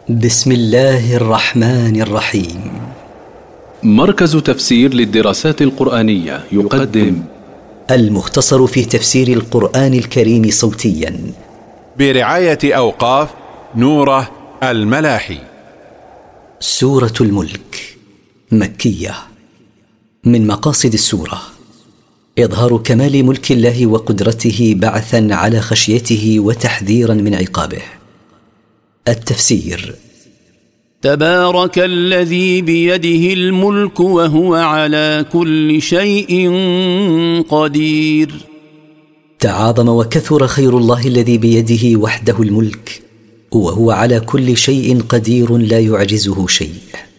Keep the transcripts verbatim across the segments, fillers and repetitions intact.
بسم الله الرحمن الرحيم. مركز تفسير للدراسات القرآنية يقدم المختصر في تفسير القرآن الكريم صوتيا برعاية أوقاف نوره الملاحي. سورة الملك مكية. من مقاصد السورة إظهار كمال ملك الله وقدرته بعثا على خشيته وتحذيرا من عقابه. التفسير: تبارك الذي بيده الملك وهو على كل شيء قدير. تعاظم وكثر خير الله الذي بيده وحده الملك وهو على كل شيء قدير لا يعجزه شيء.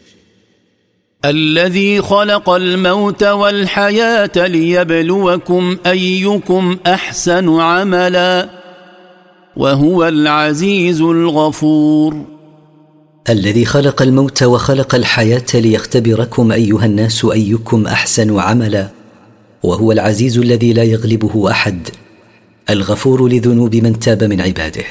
الذي خلق الموت والحياة ليبلوكم أيكم أحسن عملا وهو العزيز الغفور. الذي خلق الموت وخلق الحياة ليختبركم أيها الناس أيكم أحسن عملا وهو العزيز الذي لا يغلبه أحد، الغفور لذنوب من تاب من عباده.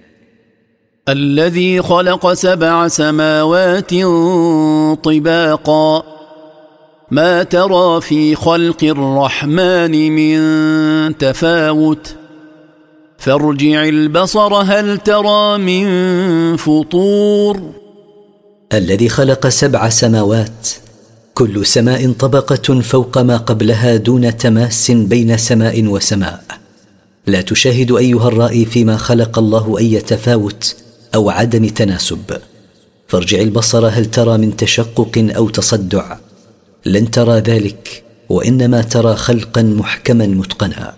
الذي خلق سبع سماوات طباقا ما ترى في خلق الرحمن من تفاوت فارجع البصر هل ترى من فطور. الذي خلق سبع سماوات كل سماء طبقة فوق ما قبلها دون تماس بين سماء وسماء، لا تشاهد أيها الرائي فيما خلق الله أي تفاوت أو عدم تناسب، فارجع البصر هل ترى من تشقق أو تصدع، لن ترى ذلك وإنما ترى خلقا محكما متقنا.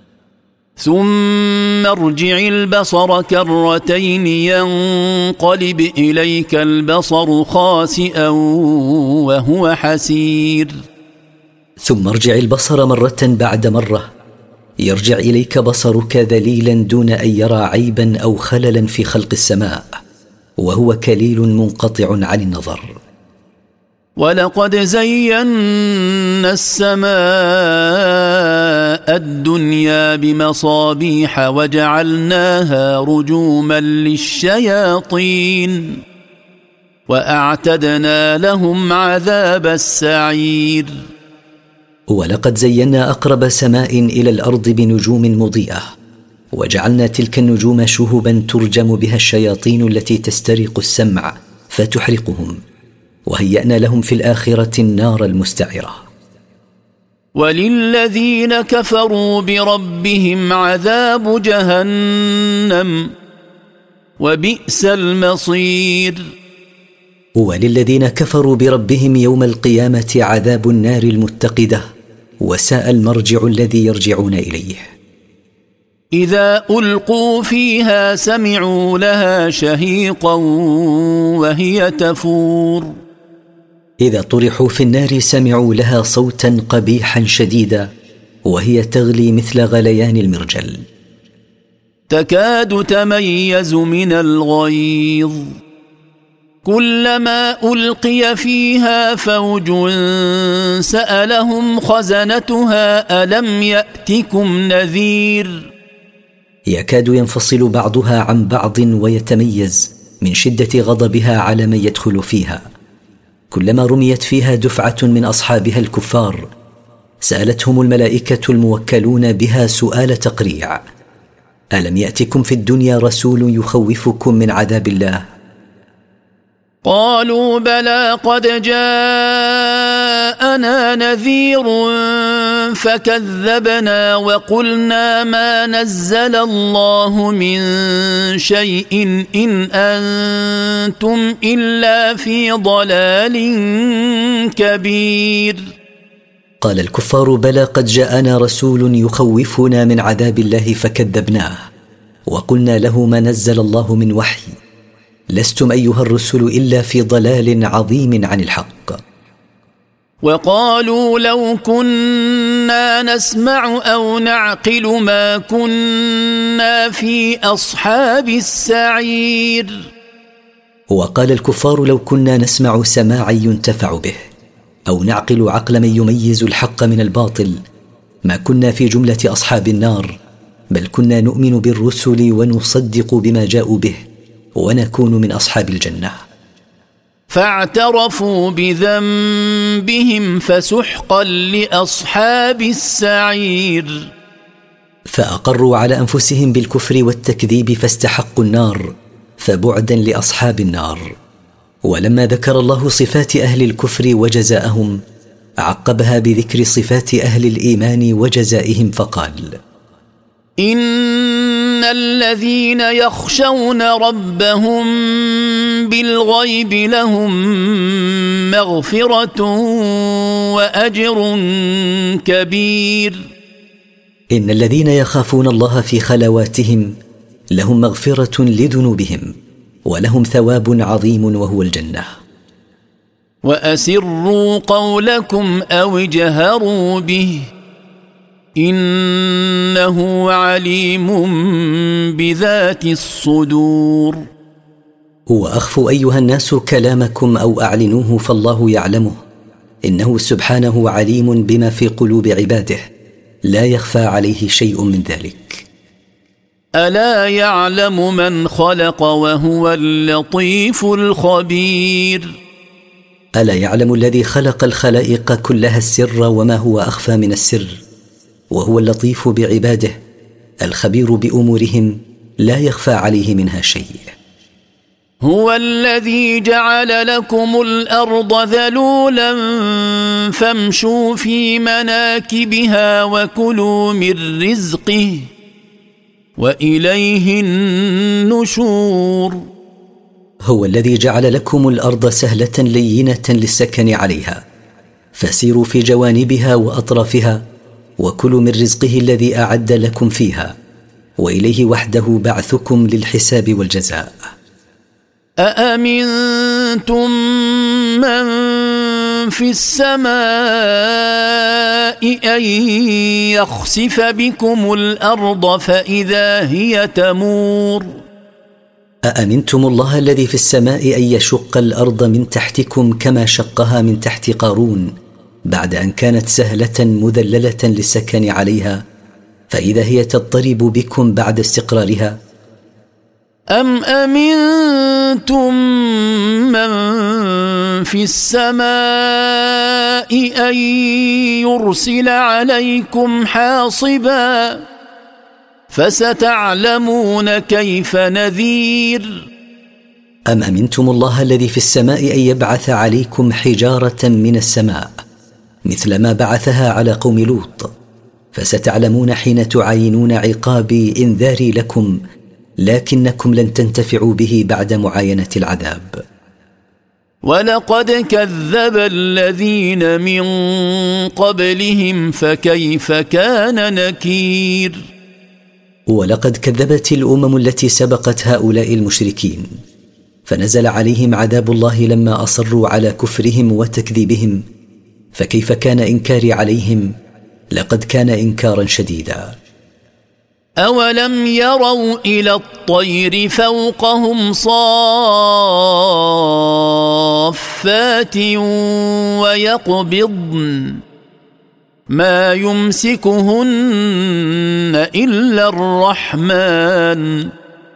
ثم ارجع البصر كرتين ينقلب إليك البصر خاسئا وهو حسير. ثم ارجع البصر مرة بعد مرة يرجع إليك بصرك ذليلا دون أن يرى عيبا أو خللا في خلق السماء وهو كليل منقطع عن النظر. ولقد زينا السماء الدنيا بمصابيح وجعلناها رجوما للشياطين وأعتدنا لهم عذاب السعير. ولقد زينا أقرب سماء إلى الأرض بنجوم مضيئة وجعلنا تلك النجوم شهبا ترجم بها الشياطين التي تسترق السمع فتحرقهم، وهيأنا لهم في الآخرة النار المستعرة. وللذين كفروا بربهم عذاب جهنم وبئس المصير. وللذين كفروا بربهم يوم القيامة عذاب النار المتقدة وساء المرجع الذي يرجعون إليه. إذا ألقوا فيها سمعوا لها شهيقا وهي تفور. إذا طرحوا في النار سمعوا لها صوتا قبيحا شديدا وهي تغلي مثل غليان المرجل. تكاد تميز من الغيظ كلما ألقي فيها فوج سألهم خزنتها ألم يأتكم نذير. يكاد ينفصل بعضها عن بعض ويتميز من شدة غضبها على من يدخل فيها. كلما رميت فيها دفعة من أصحابها الكفار سألتهم الملائكة الموكلون بها سؤال تقريع: ألم يأتكم في الدنيا رسول يخوفكم من عذاب الله؟ قالوا بلى قد جاءنا نذير فكذبنا وقلنا ما نزل الله من شيء إن أنتم إلا في ضلال كبير. قال الكفار بلى قد جاءنا رسول يخوفنا من عذاب الله فكذبناه وقلنا له ما نزل الله من وحي، لستم أيها الرسل إلا في ضلال عظيم عن الحق. وقالوا لو كنا نسمع أو نعقل ما كنا في أصحاب السعير. وقال الكفار لو كنا نسمع سماعا ينتفع به أو نعقل عقل من يميز الحق من الباطل ما كنا في جملة أصحاب النار، بل كنا نؤمن بالرسل ونصدق بما جاءوا به ونكون من أصحاب الجنة. فاعترفوا بذنبهم فسحقا لأصحاب السعير. فأقروا على أنفسهم بالكفر والتكذيب فاستحقوا النار، فبعدا لأصحاب النار. ولما ذكر الله صفات أهل الكفر وجزاءهم عقبها بذكر صفات أهل الإيمان وجزائهم فقال: إن الذين يخشون ربهم بالغيب لهم مغفرة وأجر كبير. إن الذين يخافون الله في خلواتهم لهم مغفرة لذنوبهم ولهم ثواب عظيم وهو الجنة. وأسروا قولكم أو اجهروا به إنه عليم بذات الصدور. وأخفوا أيها الناس كلامكم أو أعلنوه فالله يعلمه، إنه سبحانه عليم بما في قلوب عباده، لا يخفى عليه شيء من ذلك. ألا يعلم من خلق وهو اللطيف الخبير. ألا يعلم الذي خلق الخلائق كلها السر وما هو أخفى من السر، وهو اللطيف بعباده الخبير بأمورهم، لا يخفى عليه منها شيء. هو الذي جعل لكم الأرض ذلولا فامشوا في مناكبها وكلوا من رزقه وإليه النشور. هو الذي جعل لكم الأرض سهلة لينة للسكن عليها، فسيروا في جوانبها وأطرافها وكلوا من رزقه الذي أعد لكم فيها، وإليه وحده بعثكم للحساب والجزاء. أأمنتم من في السماء أن يخسف بكم الأرض فإذا هي تمور. أأمنتم الله الذي في السماء أن يشق الأرض من تحتكم كما شقها من تحت قارون بعد أن كانت سهلة مذللة للسكن عليها، فإذا هي تضطرب بكم بعد استقرارها. أم أمنتم من في السماء أن يرسل عليكم حاصبا فستعلمون كيف نذير. أم أمنتم الله الذي في السماء أن يبعث عليكم حجارة من السماء مثل ما بعثها على قوم لوط، فستعلمون حين تعاينون عقابي إنذاري لكم، لكنكم لن تنتفعوا به بعد معاينة العذاب. ولقد كذب الذين من قبلهم فكيف كان نكير. ولقد كذبت الأمم التي سبقت هؤلاء المشركين، فنزل عليهم عذاب الله لما أصروا على كفرهم وتكذيبهم، فكيف كان إنكاري عليهم؟ لقد كان إنكارا شديدا. أولم يروا إلى الطير فوقهم صافات ويقبضن ما يمسكهن إلا الرحمن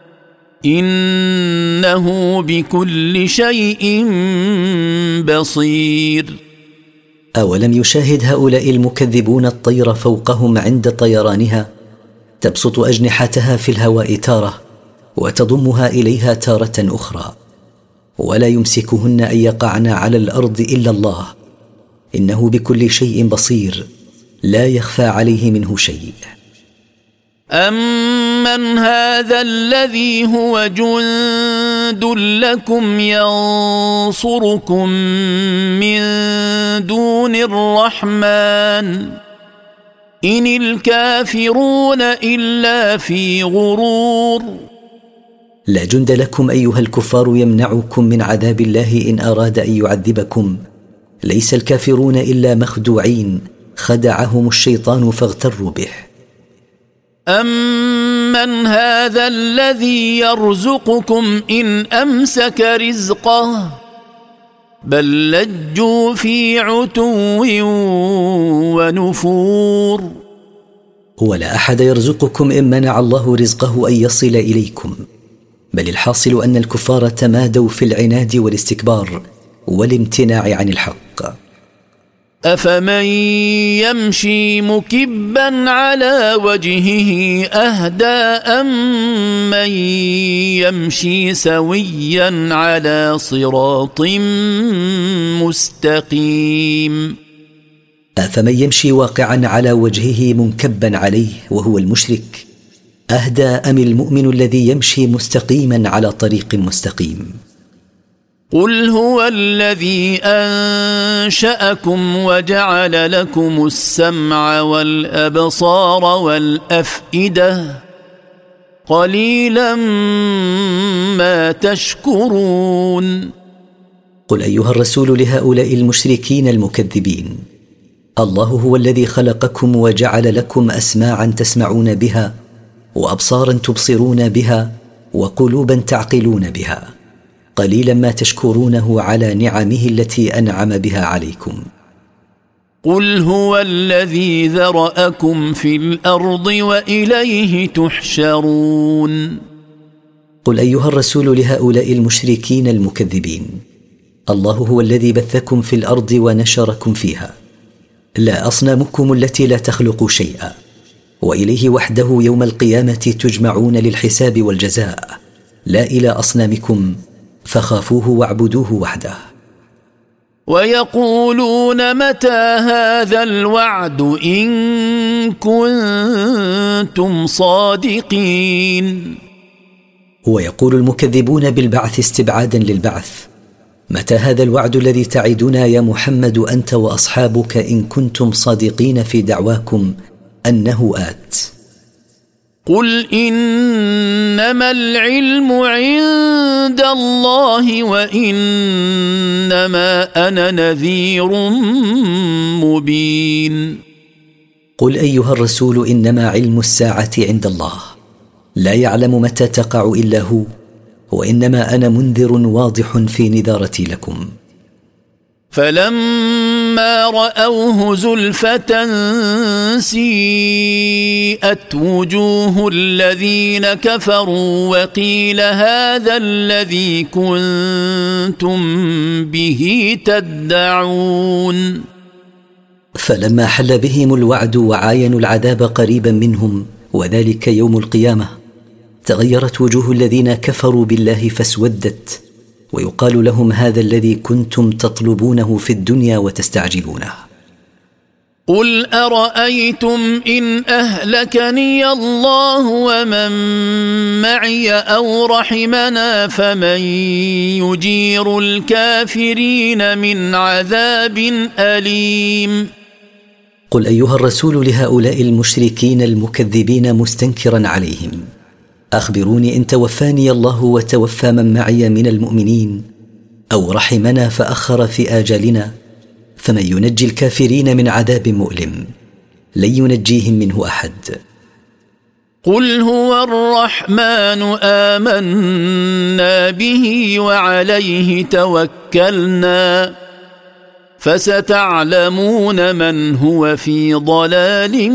إنه بكل شيء بصير. أولم يشاهد هؤلاء المكذبون الطير فوقهم عند طيرانها تبسط أجنحتها في الهواء تارة وتضمها إليها تارة أخرى، ولا يمسكهن أن يقعن على الأرض إلا الله، إنه بكل شيء بصير، لا يخفى عليه منه شيء. أمن هذا الذي هو جند لكم ينصركم من دون الرحمن إن الكافرون إلا في غرور. لا جند لكم أيها الكفار يمنعكم من عذاب الله إن أراد أن يعذبكم، ليس الكافرون إلا مخدوعين، خدعهم الشيطان فاغتروا به. أمن هذا الذي يرزقكم إن أمسك رزقه بل لجوا في عتو ونفور. ولا أحد يرزقكم إن منع الله رزقه أن يصل إليكم، بل الحاصل أن الكفار تمادوا في العناد والاستكبار والامتناع عن الحق. أفمن يمشي مكبا على وجهه أهدى أم من يمشي سويا على صراط مستقيم. أفمن يمشي واقعا على وجهه منكبا عليه وهو المشرك أهدى أم المؤمن الذي يمشي مستقيما على طريق مستقيم. قل هو الذي أنشأكم وجعل لكم السمع والأبصار والأفئدة قليلا ما تشكرون. قل أيها الرسول لهؤلاء المشركين المكذبين الله هو الذي خلقكم وجعل لكم أسماعا تسمعون بها وأبصارا تبصرون بها وقلوبا تعقلون بها قليلا ما تشكرونه على نعمه التي أنعم بها عليكم. قل هو الذي ذرأكم في الأرض وإليه تحشرون. قل أيها الرسول لهؤلاء المشركين المكذبين الله هو الذي بثكم في الأرض ونشركم فيها لا أصنامكم التي لا تخلق شيئا وإليه وحده يوم القيامة تجمعون للحساب والجزاء لا إلى أصنامكم فخافوه واعبدوه وحده. ويقولون متى هذا الوعد إن كنتم صادقين. ويقول المكذبون بالبعث استبعادا للبعث متى هذا الوعد الذي تعدنا يا محمد أنت وأصحابك إن كنتم صادقين في دعواكم أنه آت. قل إنما العلم عند الله وإنما أنا نذير مبين. قل أيها الرسول إنما علم الساعة عند الله لا يعلم متى تقع إلا هو وإنما أنا منذر واضح في نذارتي لكم. فلما رأوه زلفة سيئت وجوه الذين كفروا وقيل هذا الذي كنتم به تدعون. فلما حل بهم الوعد وعاينوا العذاب قريبا منهم وذلك يوم القيامة تغيرت وجوه الذين كفروا بالله فاسودت ويقال لهم هذا الذي كنتم تطلبونه في الدنيا وتستعجلونه. قل أرأيتم إن أهلكني الله ومن معي أو رحمنا فمن يجير الكافرين من عذاب أليم. قل أيها الرسول لهؤلاء المشركين المكذبين مستنكرا عليهم أخبروني إن توفاني الله وتوفى من معي من المؤمنين أو رحمنا فأخر في آجالنا فمن ينجي الكافرين من عذاب مؤلم لن ينجيهم منه أحد. قل هو الرحمن آمنا به وعليه توكلنا فستعلمون من هو في ضلال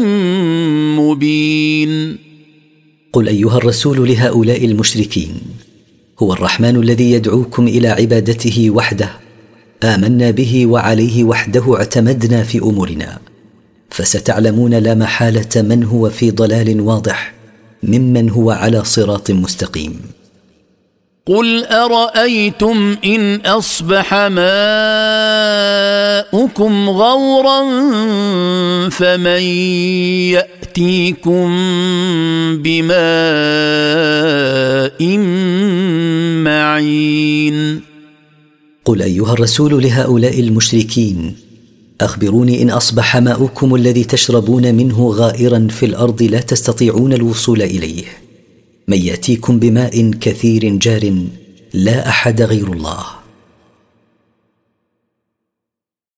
مبين. قل أيها الرسول لهؤلاء المشركين هو الرحمن الذي يدعوكم إلى عبادته وحده آمنا به وعليه وحده اعتمدنا في أمورنا فستعلمون لا محالة من هو في ضلال واضح ممن هو على صراط مستقيم. قل أرأيتم إن أصبح ماؤكم غورا فمن يأتيكم بماء معين. قل أيها الرسول لهؤلاء المشركين أخبروني إن أصبح ماؤكم الذي تشربون منه غائرا في الأرض لا تستطيعون الوصول إليه من يأتيكم بماء كثير جار لا أحد غير الله.